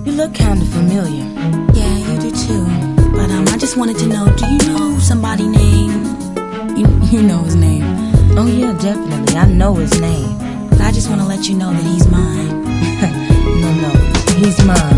You look kinda familiar. Yeah, you do too. But I just wanted to know, do you know somebody named... You know his name. Oh yeah, definitely. I know his name. But I just want to let you know that he's mine. No, he's mine.